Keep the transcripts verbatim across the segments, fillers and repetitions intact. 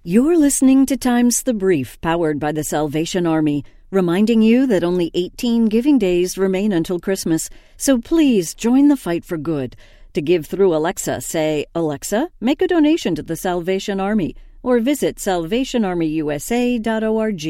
You're listening to Times the Brief, powered by the Salvation Army, reminding you that only eighteen giving days remain until Christmas, so please join the fight for good. To give through Alexa, say, "Alexa, make a donation to the Salvation Army," or visit salvation army u s a dot org.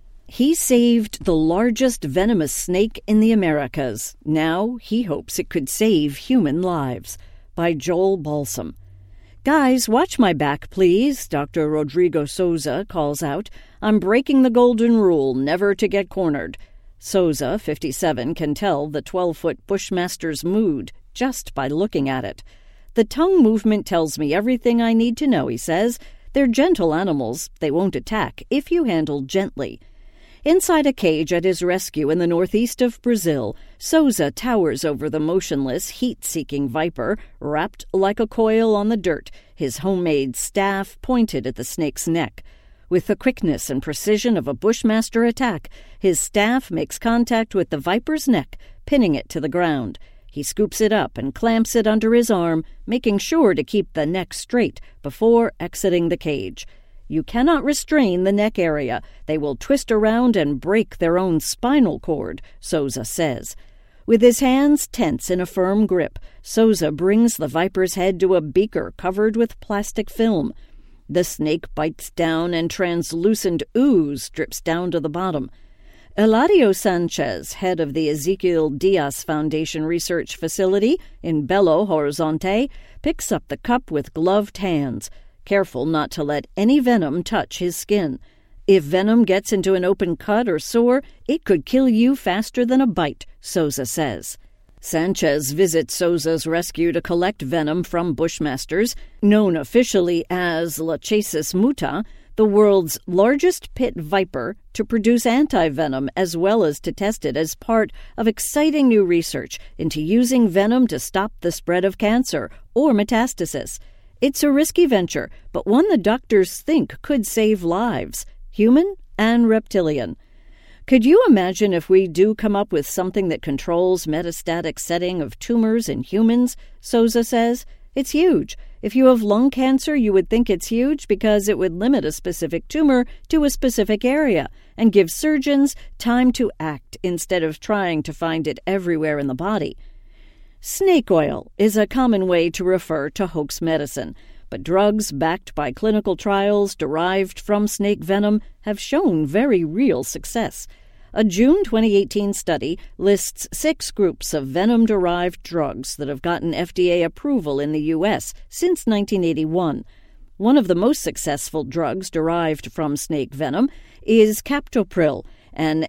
He saved the largest venomous snake in the Americas. Now he hopes it could save human lives. By Joel Balsam. "Guys, watch my back, please," Doctor Rodrigo Souza calls out. "I'm breaking the golden rule, never to get cornered." Souza, fifty-seven, can tell the twelve-foot Bushmaster's mood just by looking at it. "The tongue movement tells me everything I need to know," he says. "They're gentle animals. They won't attack if you handle gently." Inside a cage at his rescue in the northeast of Brazil, Souza towers over the motionless, heat-seeking viper, wrapped like a coil on the dirt, his homemade staff pointed at the snake's neck. With the quickness and precision of a Bushmaster attack, his staff makes contact with the viper's neck, pinning it to the ground. He scoops it up and clamps it under his arm, making sure to keep the neck straight before exiting the cage. You cannot restrain the neck area. They will twist around and break their own spinal cord, Souza says. With his hands tense in a firm grip, Souza brings the viper's head to a beaker covered with plastic film. The snake bites down and translucent ooze drips down to the bottom. Eladio Sanchez, head of the Ezequiel Diaz Foundation Research Facility in Belo Horizonte, picks up the cup with gloved hands, careful not to let any venom touch his skin. If venom gets into an open cut or sore, it could kill you faster than a bite, Souza says. Sanchez visits Souza's rescue to collect venom from Bushmasters, known officially as Lachesis muta, the world's largest pit viper, to produce anti-venom as well as to test it as part of exciting new research into using venom to stop the spread of cancer or metastasis. It's a risky venture, but one the doctors think could save lives, human and reptilian. Could you imagine if we do come up with something that controls metastatic setting of tumors in humans? Souza says. It's huge. If you have lung cancer, you would think it's huge because it would limit a specific tumor to a specific area and give surgeons time to act instead of trying to find it everywhere in the body. Snake oil is a common way to refer to hoax medicine, but drugs backed by clinical trials derived from snake venom have shown very real success. A June twenty eighteen study lists six groups of venom-derived drugs that have gotten F D A approval in the U S since nineteen eighty-one. One of the most successful drugs derived from snake venom is captopril, an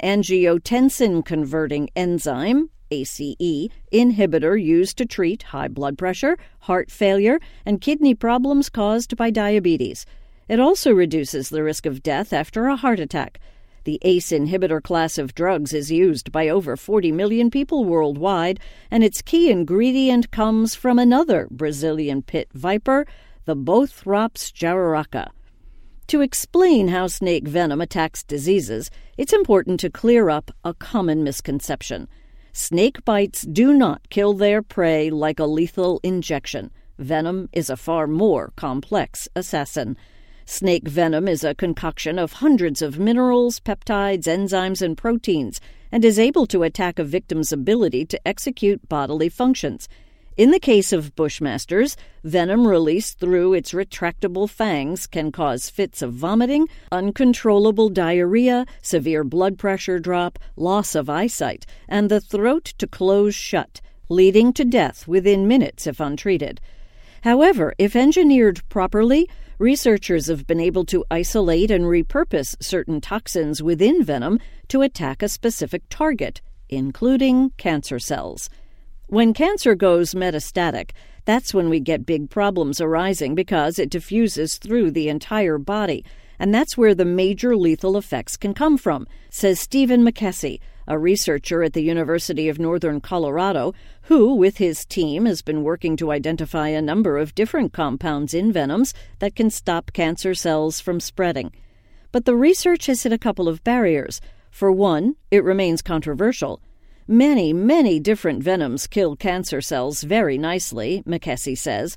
angiotensin-converting enzyme, A C E, inhibitor used to treat high blood pressure, heart failure, and kidney problems caused by diabetes. It also reduces the risk of death after a heart attack. The A C E inhibitor class of drugs is used by over forty million people worldwide, and its key ingredient comes from another Brazilian pit viper, the Bothrops jararaca. To explain how snake venom attacks diseases, it's important to clear up a common misconception. Snake bites do not kill their prey like a lethal injection. Venom is a far more complex assassin. Snake venom is a concoction of hundreds of minerals, peptides, enzymes, and proteins, and is able to attack a victim's ability to execute bodily functions. In the case of Bushmasters, venom released through its retractable fangs can cause fits of vomiting, uncontrollable diarrhea, severe blood pressure drop, loss of eyesight, and the throat to close shut, leading to death within minutes if untreated. However, if engineered properly, researchers have been able to isolate and repurpose certain toxins within venom to attack a specific target, including cancer cells. When cancer goes metastatic, that's when we get big problems arising because it diffuses through the entire body, and that's where the major lethal effects can come from, says Stephen McKessie, a researcher at the University of Northern Colorado, who, with his team, has been working to identify a number of different compounds in venoms that can stop cancer cells from spreading. But the research has hit a couple of barriers. For one, it remains controversial. Many, many different venoms kill cancer cells very nicely, McKessie says.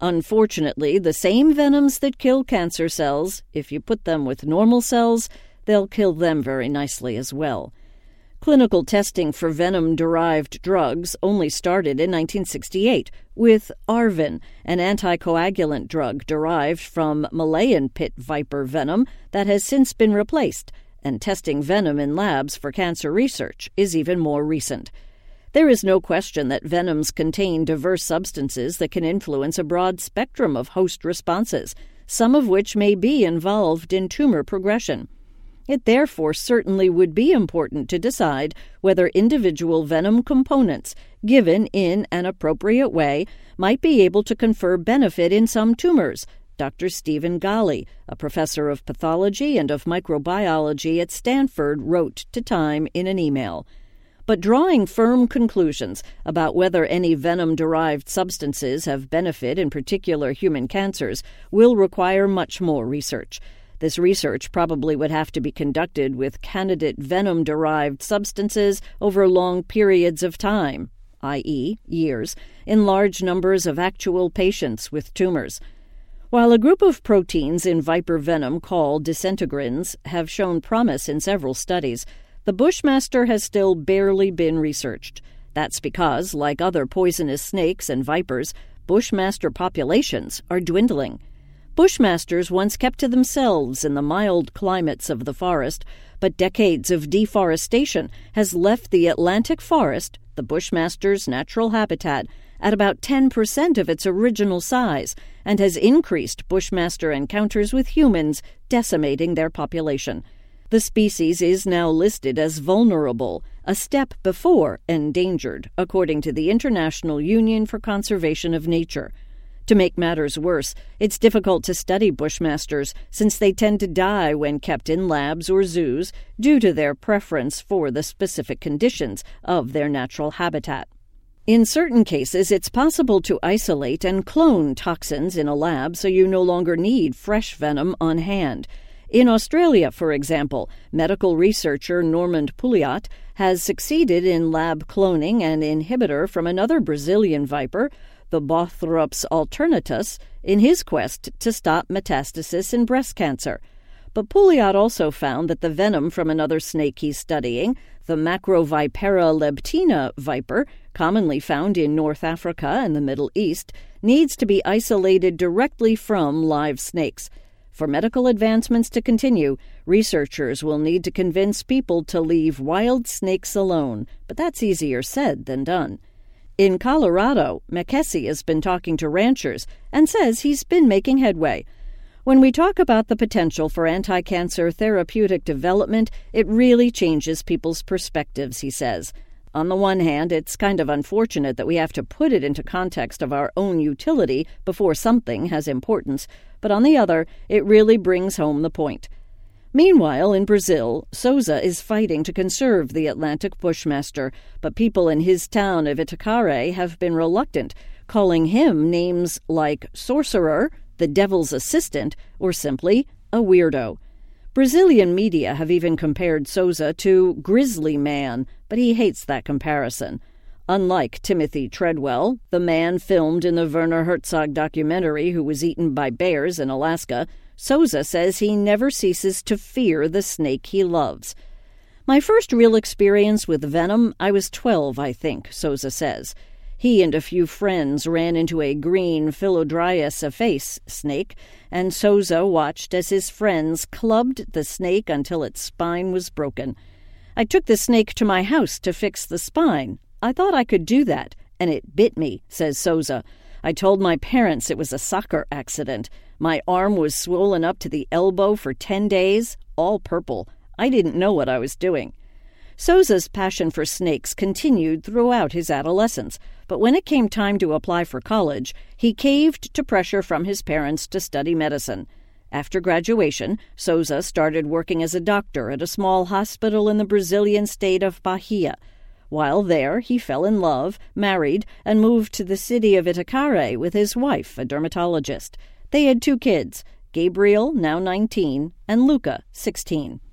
Unfortunately, the same venoms that kill cancer cells, if you put them with normal cells, they'll kill them very nicely as well. Clinical testing for venom-derived drugs only started in nineteen sixty-eight with Arvin, an anticoagulant drug derived from Malayan pit viper venom that has since been replaced, and testing venom in labs for cancer research is even more recent. There is no question that venoms contain diverse substances that can influence a broad spectrum of host responses, some of which may be involved in tumor progression. It therefore certainly would be important to decide whether individual venom components, given in an appropriate way, might be able to confer benefit in some tumors. Doctor Stephen Ghali, a professor of pathology and of microbiology at Stanford, wrote to Time in an email. But drawing firm conclusions about whether any venom-derived substances have benefit in particular human cancers will require much more research. This research probably would have to be conducted with candidate venom-derived substances over long periods of time, that is, years, in large numbers of actual patients with tumors. While a group of proteins in viper venom called disintegrins have shown promise in several studies, the Bushmaster has still barely been researched. That's because, like other poisonous snakes and vipers, Bushmaster populations are dwindling. Bushmasters once kept to themselves in the mild climates of the forest, but decades of deforestation has left the Atlantic forest, the Bushmaster's natural habitat, at about ten percent of its original size, and has increased Bushmaster encounters with humans, decimating their population. The species is now listed as vulnerable, a step before endangered, according to the International Union for Conservation of Nature. To make matters worse, it's difficult to study Bushmasters since they tend to die when kept in labs or zoos due to their preference for the specific conditions of their natural habitat. In certain cases, it's possible to isolate and clone toxins in a lab so you no longer need fresh venom on hand. In Australia, for example, medical researcher Normand Pouliot has succeeded in lab cloning an inhibitor from another Brazilian viper, the Bothrops alternatus, in his quest to stop metastasis in breast cancer. But Pouliot also found that the venom from another snake he's studying, the Macrovipera leptina viper, commonly found in North Africa and the Middle East, needs to be isolated directly from live snakes. For medical advancements to continue, researchers will need to convince people to leave wild snakes alone, but that's easier said than done. In Colorado, McKessie has been talking to ranchers and says he's been making headway. When we talk about the potential for anti-cancer therapeutic development, it really changes people's perspectives, he says. On the one hand, it's kind of unfortunate that we have to put it into context of our own utility before something has importance, but on the other, it really brings home the point. Meanwhile, in Brazil, Souza is fighting to conserve the Atlantic Bushmaster, but people in his town of Itacaré have been reluctant, calling him names like sorcerer, the devil's assistant, or simply a weirdo. Brazilian media have even compared Souza to Grizzly Man, but he hates that comparison. Unlike Timothy Treadwell, the man filmed in the Werner Herzog documentary who was eaten by bears in Alaska, Souza says he never ceases to fear the snake he loves. My first real experience with venom, I was twelve, I think, Souza says. He and a few friends ran into a green Philodryas aphace snake, and Souza watched as his friends clubbed the snake until its spine was broken. I took the snake to my house to fix the spine. I thought I could do that, and it bit me, says Souza. I told my parents it was a soccer accident. My arm was swollen up to the elbow for ten days, all purple. I didn't know what I was doing. Souza's passion for snakes continued throughout his adolescence, but when it came time to apply for college, he caved to pressure from his parents to study medicine. After graduation, Souza started working as a doctor at a small hospital in the Brazilian state of Bahia. While there, he fell in love, married, and moved to the city of Itacaré with his wife, a dermatologist. They had two kids, Gabriel, now nineteen, and Luca, sixteen.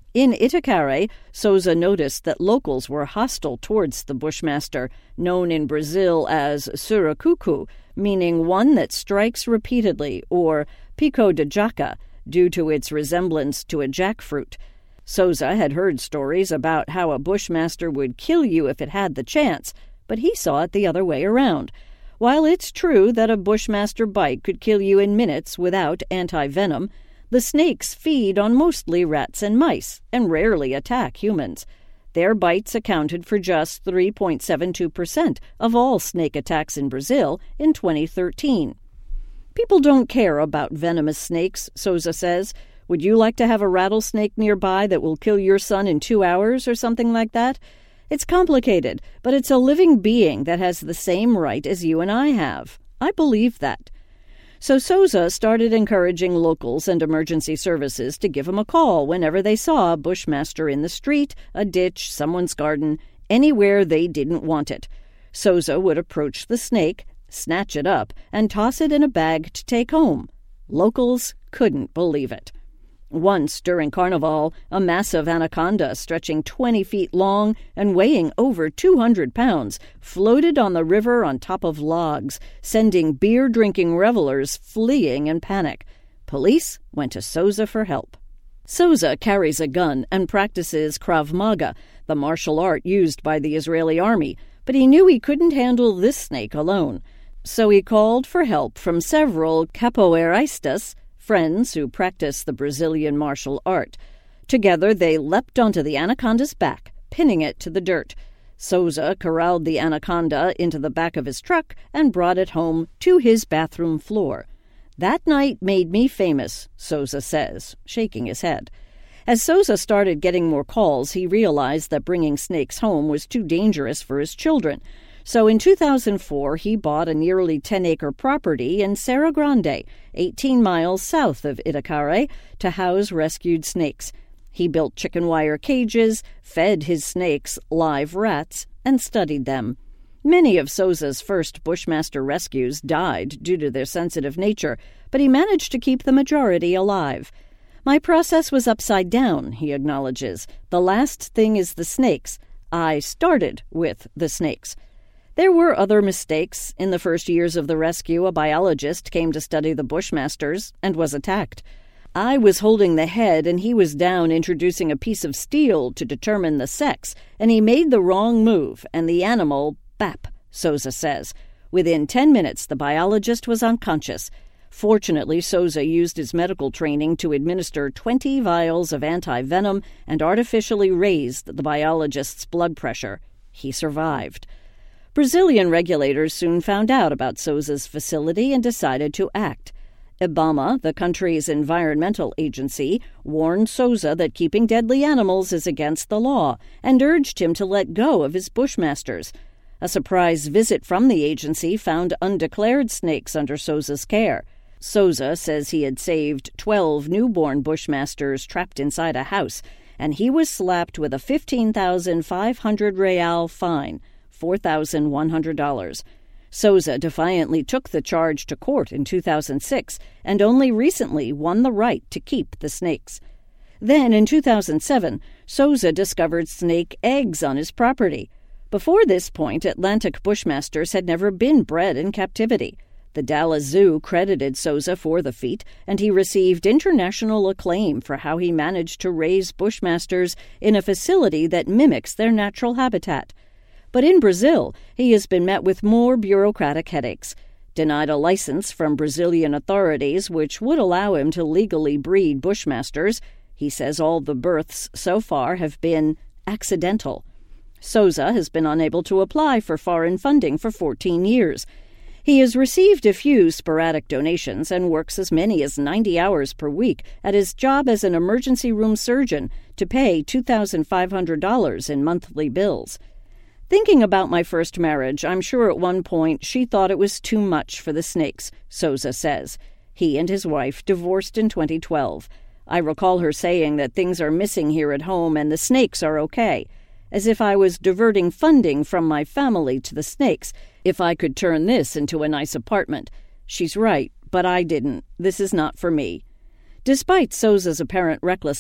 In Itacaré, Souza noticed that locals were hostile towards the bushmaster, known in Brazil as suracucu, meaning one that strikes repeatedly, or pico de jaca, due to its resemblance to a jackfruit. Souza had heard stories about how a bushmaster would kill you if it had the chance, but he saw it the other way around. While it's true that a bushmaster bite could kill you in minutes without anti-venom, the snakes feed on mostly rats and mice and rarely attack humans. Their bites accounted for just three point seven two percent of all snake attacks in Brazil in twenty thirteen. People don't care about venomous snakes, Souza says. Would you like to have a rattlesnake nearby that will kill your son in two hours or something like that? It's complicated, but it's a living being that has the same right as you and I have. I believe that. So Souza started encouraging locals and emergency services to give him a call whenever they saw a bushmaster in the street, a ditch, someone's garden, anywhere they didn't want it. Souza would approach the snake, snatch it up, and toss it in a bag to take home. Locals couldn't believe it. Once, during Carnival, a massive anaconda stretching twenty feet long and weighing over two hundred pounds floated on the river on top of logs, sending beer-drinking revelers fleeing in panic. Police went to Souza for help. Souza carries a gun and practices Krav Maga, the martial art used by the Israeli army, but he knew he couldn't handle this snake alone. So he called for help from several capoeiristas, friends who practice the Brazilian martial art. Together they leapt onto the anaconda's back, pinning it to the dirt. Souza corralled the anaconda into the back of his truck and brought it home to his bathroom floor. That night made me famous, Souza says, shaking his head. As Souza started getting more calls, he realized that bringing snakes home was too dangerous for his children. So in two thousand four, he bought a nearly ten-acre property in Serra Grande, eighteen miles south of Itacaré, to house rescued snakes. He built chicken wire cages, fed his snakes live rats, and studied them. Many of Souza's first bushmaster rescues died due to their sensitive nature, but he managed to keep the majority alive. My process was upside down, he acknowledges. The last thing is the snakes. I started with the snakes. There were other mistakes. In the first years of the rescue, a biologist came to study the bushmasters and was attacked. I was holding the head, and he was down introducing a piece of steel to determine the sex, and he made the wrong move, and the animal, bap, Souza says. Within ten minutes, the biologist was unconscious. Fortunately, Souza used his medical training to administer twenty vials of anti-venom and artificially raised the biologist's blood pressure. He survived. Brazilian regulators soon found out about Souza's facility and decided to act. IBAMA, the country's environmental agency, warned Souza that keeping deadly animals is against the law and urged him to let go of his bushmasters. A surprise visit from the agency found undeclared snakes under Souza's care. Souza says he had saved twelve newborn bushmasters trapped inside a house, and he was slapped with a fifteen thousand five hundred real fine, four thousand one hundred dollars. Souza defiantly took the charge to court in two thousand six and only recently won the right to keep the snakes. Then, in two thousand seven, Souza discovered snake eggs on his property. Before this point, Atlantic bushmasters had never been bred in captivity. The Dallas Zoo credited Souza for the feat, and he received international acclaim for how he managed to raise bushmasters in a facility that mimics their natural habitat. But in Brazil, he has been met with more bureaucratic headaches. Denied a license from Brazilian authorities which would allow him to legally breed bushmasters. He says all the births so far have been accidental. Souza has been unable to apply for foreign funding for fourteen years. He has received a few sporadic donations and works as many as ninety hours per week at his job as an emergency room surgeon to pay two thousand five hundred dollars in monthly bills. Thinking about my first marriage, I'm sure at one point she thought it was too much for the snakes, Souza says. He and his wife divorced in twenty twelve. I recall her saying that things are missing here at home and the snakes are okay, as if I was diverting funding from my family to the snakes if I could turn this into a nice apartment. She's right, but I didn't. This is not for me. Despite Souza's apparent recklessness,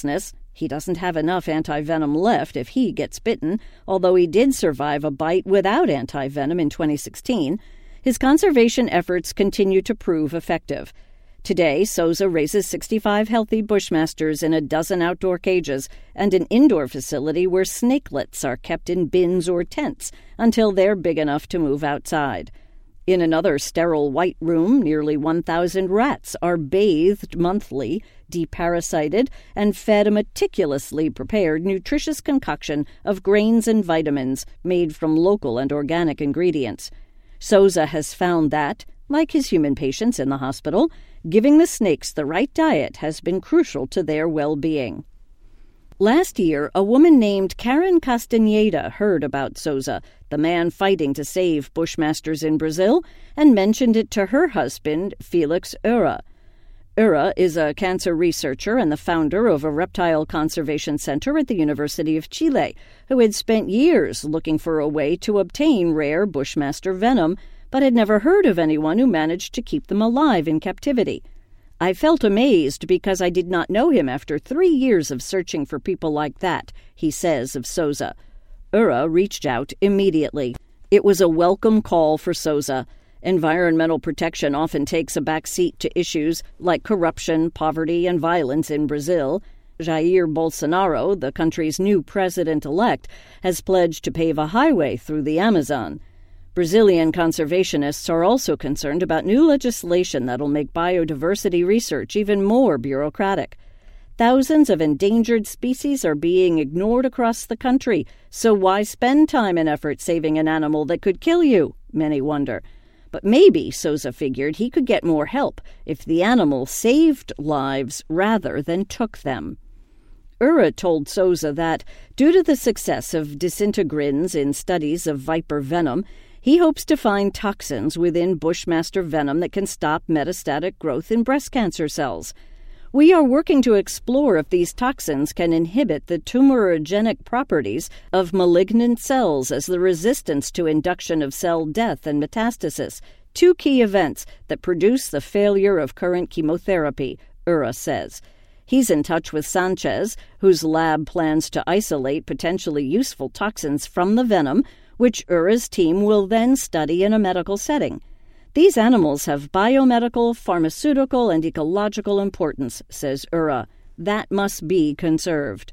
He doesn't have enough antivenom left if he gets bitten, although he did survive a bite without antivenom in twenty sixteen. His conservation efforts continue to prove effective. Today, Souza raises sixty-five healthy bushmasters in a dozen outdoor cages and an indoor facility where snakelets are kept in bins or tents until they're big enough to move outside. In another sterile white room, nearly one thousand rats are bathed monthly, deparasited, and fed a meticulously prepared nutritious concoction of grains and vitamins made from local and organic ingredients. Souza has found that, like his human patients in the hospital, giving the snakes the right diet has been crucial to their well-being. Last year, a woman named Karen Castaneda heard about Souza, the man fighting to save bushmasters in Brazil, and mentioned it to her husband, Felix Ura. Ura is a cancer researcher and the founder of a reptile conservation center at the University of Chile, who had spent years looking for a way to obtain rare bushmaster venom, but had never heard of anyone who managed to keep them alive in captivity. I felt amazed because I did not know him after three years of searching for people like that, he says of Souza. Ura reached out immediately. It was a welcome call for Souza. Environmental protection often takes a back seat to issues like corruption, poverty, and violence in Brazil. Jair Bolsonaro, the country's new president-elect, has pledged to pave a highway through the Amazon. Brazilian conservationists are also concerned about new legislation that'll make biodiversity research even more bureaucratic. Thousands of endangered species are being ignored across the country, so why spend time and effort saving an animal that could kill you? Many wonder. But maybe, Souza figured, he could get more help if the animal saved lives rather than took them. Ura told Souza that, due to the success of disintegrins in studies of viper venom, he hopes to find toxins within bushmaster venom that can stop metastatic growth in breast cancer cells. We are working to explore if these toxins can inhibit the tumorigenic properties of malignant cells as the resistance to induction of cell death and metastasis, two key events that produce the failure of current chemotherapy, Ura says. He's in touch with Sanchez, whose lab plans to isolate potentially useful toxins from the venom, which Ura's team will then study in a medical setting. These animals have biomedical, pharmaceutical, and ecological importance, says Ura. That must be conserved.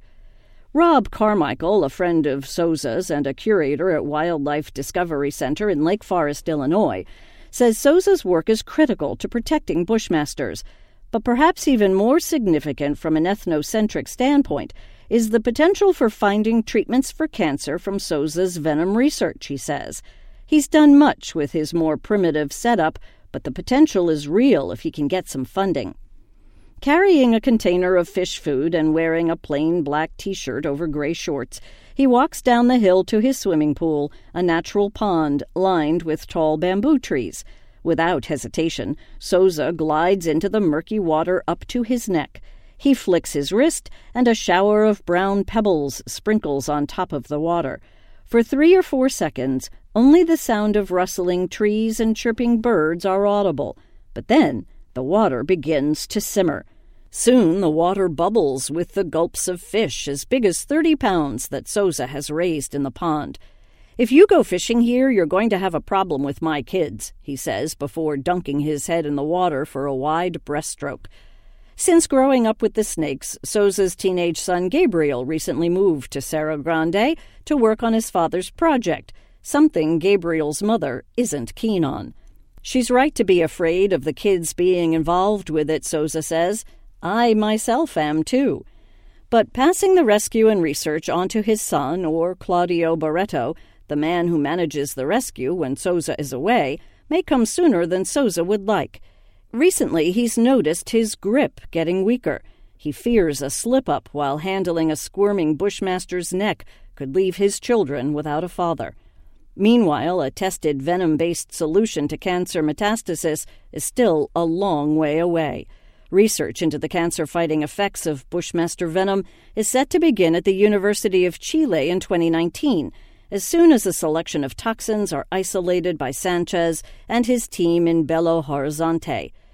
Rob Carmichael, a friend of Souza's and a curator at Wildlife Discovery Center in Lake Forest, Illinois, says Souza's work is critical to protecting bushmasters. But perhaps even more significant from an ethnocentric standpoint is the potential for finding treatments for cancer from Souza's venom research, he says. He's done much with his more primitive setup, but the potential is real if he can get some funding. Carrying a container of fish food and wearing a plain black T-shirt over gray shorts, he walks down the hill to his swimming pool, a natural pond lined with tall bamboo trees. Without hesitation, Souza glides into the murky water up to his neck. He flicks his wrist, and a shower of brown pebbles sprinkles on top of the water. For three or four seconds, only the sound of rustling trees and chirping birds are audible. But then the water begins to simmer. Soon the water bubbles with the gulps of fish as big as thirty pounds that Souza has raised in the pond. "If you go fishing here, you're going to have a problem with my kids," he says before dunking his head in the water for a wide breaststroke. Since growing up with the snakes, Souza's teenage son Gabriel recently moved to Serra Grande to work on his father's project, something Gabriel's mother isn't keen on. She's right to be afraid of the kids being involved with it, Souza says. I myself am too. But passing the rescue and research on to his son, or Claudio Barreto, the man who manages the rescue when Souza is away, may come sooner than Souza would like. Recently, he's noticed his grip getting weaker. He fears a slip-up while handling a squirming bushmaster's neck could leave his children without a father. Meanwhile, a tested venom-based solution to cancer metastasis is still a long way away. Research into the cancer-fighting effects of bushmaster venom is set to begin at the University of Chile in twenty nineteen, as soon as a selection of toxins are isolated by Sanchez and his team in Belo Horizonte.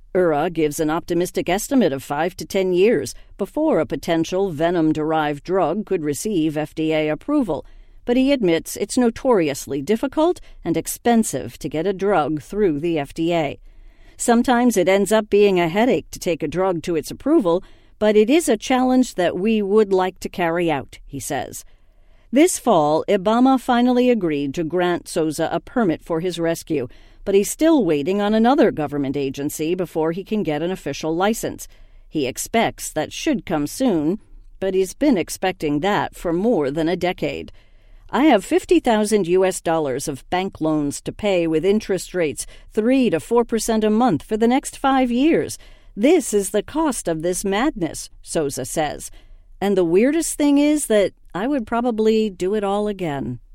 U R A gives an optimistic estimate of five to ten years before a potential venom-derived drug could receive F D A approval, but he admits it's notoriously difficult and expensive to get a drug through the F D A. Sometimes it ends up being a headache to take a drug to its approval, but it is a challenge that we would like to carry out, he says. This fall, Ibama finally agreed to grant Souza a permit for his rescue, but he's still waiting on another government agency before he can get an official license. He expects that should come soon, but he's been expecting that for more than a decade. I have fifty thousand U S dollars of bank loans to pay with interest rates three to four percent a month for the next five years. This is the cost of this madness, Souza says. And the weirdest thing is that I would probably do it all again.